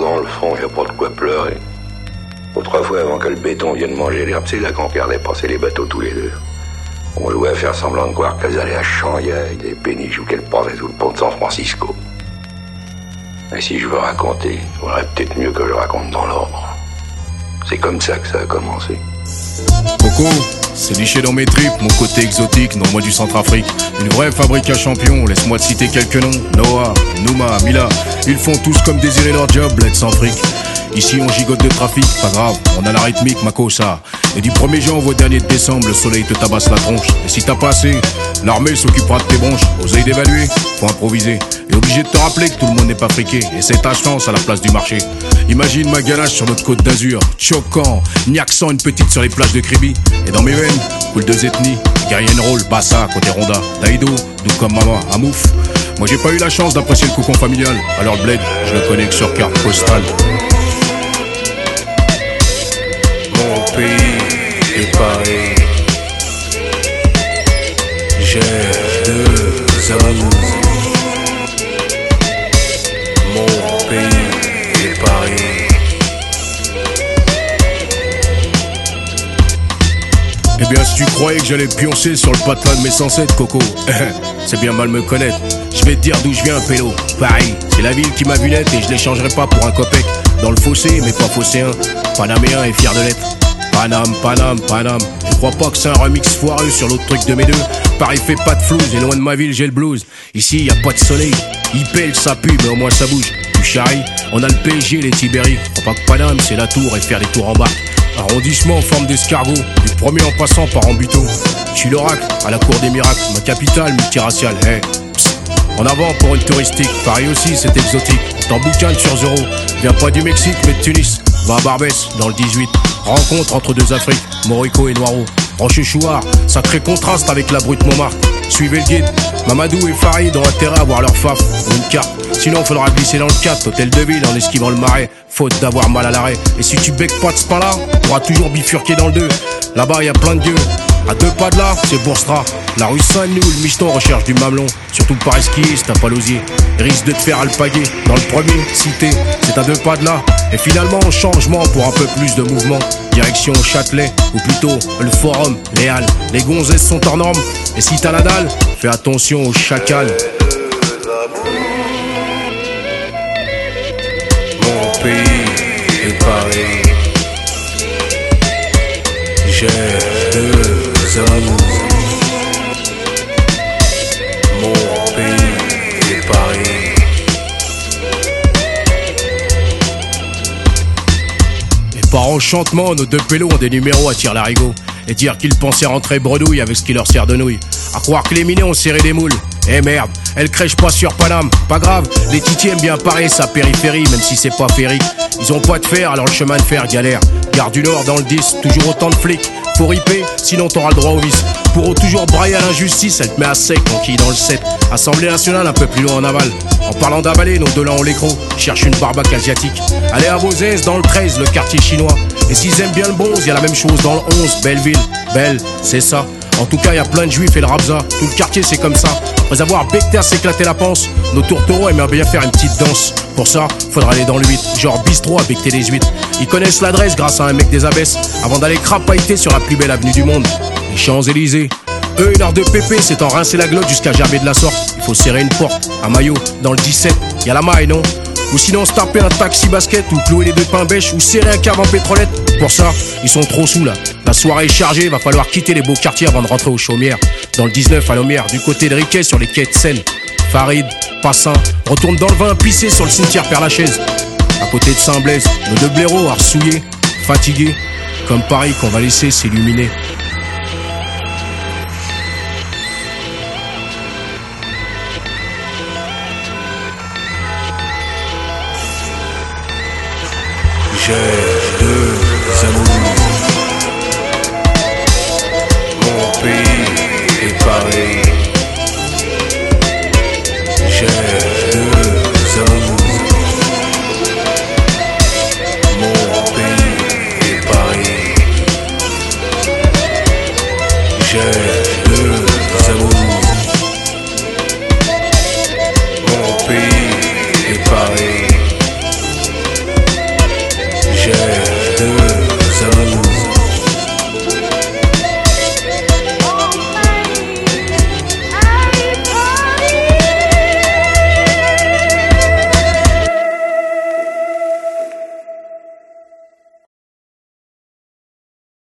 dans le fond, y a pas de quoi pleurer. Autrefois, avant que le béton vienne manger l'herbe, c'est là qu'on regardait passer les bateaux tous les deux. On jouait à faire semblant de croire qu'elles allaient à Shanghai, des péniches ou qu'elles passaient sous le pont de San Francisco. Et si je veux raconter, il faudrait peut-être mieux que je raconte dans l'ordre. C'est comme ça que ça a commencé. Coco, c'est liché dans mes tripes, mon côté exotique, non moi du Centrafrique. Une vraie fabrique à champions, laisse-moi te citer quelques noms. Noah, Nouma, Mila, ils font tous comme désirer leur job, bled sans fric. Ici on gigote de trafic, pas grave, on a la rythmique, ma cosa. Et du 1er janvier au dernier de décembre, le soleil te tabasse la tronche. Et si t'as pas assez, l'armée s'occupera de tes bronches. Oseille d'évaluer, faut improviser. Et obligé de te rappeler que tout le monde n'est pas friqué. Et c'est ta chance à la place du marché. Imagine ma ganache sur notre côte d'Azur, choquant, ni accent, une petite sur les plages de Kribi. Et dans mes veines, coule deux ethnies, Guerrier Roll, Bassa, côté Ronda, Taïdo, d'où comme maman, Amouf. Moi j'ai pas eu la chance d'apprécier le cocon familial. Alors le bled, je le connais que sur carte postale. Mon pays est Paris. J'ai deux amours. Mon pays est Paris. Eh bien si tu croyais que j'allais pioncer sur le patelin de mes ancêtres, Coco, c'est bien mal me connaître. Je vais te dire d'où je viens, pélo. Paris, c'est la ville qui m'a vu naître et je l'échangerai pas pour un copec. Dans le fossé, mais pas phocéen, panaméen et fier de l'être. Paname, Paname, Paname. Je crois pas que c'est un remix foireux sur l'autre truc de mes deux. Paris fait pas de flouze et loin de ma ville j'ai le blues. Ici y a pas de soleil, il pèle, ça pue, mais au moins ça bouge. Du charrie, on a le PSG, les Tibéri. Crois pas que Paname c'est la tour et faire des tours en bas. Arrondissement en forme d'escargot, du premier en passant par Ambuteau. Je suis l'oracle, à la cour des miracles, ma capitale multiraciale, hey. En avant pour une touristique, Paris aussi c'est exotique. T'en boucanes sur Zoro, viens pas du Mexique mais de Tunis. Va à Barbès, dans le 18, rencontre entre deux Afriques, Morico et Noiro. Rochechouart, sacré contraste avec la brute Montmartre. Suivez le guide, Mamadou et Farid ont intérêt à avoir leur faf ou une carte. Sinon faudra glisser dans le 4, hôtel de ville en esquivant le marais. Faute d'avoir mal à l'arrêt. Et si tu becques pas de ce pain-là, t'auras toujours bifurqué dans le 2. Là-bas y a plein de dieux. À 2 pas de là, c'est Bourstra. La rue Saint-Denis où le micheton recherche du mamelon. Surtout par esquisse, t'as pas l'osier. Risque de te faire alpaguer. Dans le premier, cité, c'est à 2 pas de là. Et finalement, changement pour un peu plus de mouvement. Direction Châtelet, ou plutôt le Forum, les Halles. Les gonzesses sont hors normes. Et si t'as la dalle, fais attention aux chacals. Mon pays est Paris. J'ai deux amours. Mon pays est Paris. Et par enchantement, nos deux pélos ont des numéros à tire-larigot. Et dire qu'ils pensaient rentrer bredouille avec ce qui leur sert de nouille. À croire que les minés ont serré des moules. Eh merde, elle crèche pas sur Paname. Pas grave, les titis aiment bien Paris, sa périphérie, même si c'est pas férique. Ils ont pas de fer, alors le chemin de fer galère. Gare du Nord dans le 10, toujours autant de flics. Faut riper, sinon t'auras le droit au vice. Pour toujours brailler à l'injustice, elle te met à sec, conquis dans le 7. Assemblée nationale un peu plus loin en aval. En parlant d'avaler, nos deux là ont l'écro. Cherche une barbaque asiatique. Allez à Vauzès, dans le 13, le quartier chinois. Et s'ils aiment bien le bronze, y a la même chose dans le 11, Belleville. Belle, c'est ça. En tout cas, y a plein de juifs et le rabza. Tout le quartier, c'est comme ça. Après avoir becté à s'éclater la panse, nos tourtereaux aimeraient bien faire une petite danse. Pour ça, faudra aller dans le 8, genre bistrot à becter les huîtres. Ils connaissent l'adresse grâce à un mec des abesses, avant d'aller crapailler sur la plus belle avenue du monde, les Champs-Élysées. Eux, une heure de pépé, c'est en rincer la glotte jusqu'à gerber de la sorte. Il faut serrer une porte, un maillot, dans le 17, y a la maille, non? Ou sinon se taper un taxi basket, ou clouer les deux pains bêches, ou serrer un cave en pétrolette. Pour ça, ils sont trop sous là. La soirée est chargée, va falloir quitter les beaux quartiers avant de rentrer aux chaumières. Dans le 19 à Lomière, du côté de Riquet sur les quais de Seine. Farid, Passin, retourne dans le vin pissé sur le cimetière Père-Lachaise. À côté de Saint-Blaise, nos deux blaireaux arsouillés, fatigués, comme Paris qu'on va laisser s'illuminer. J'ai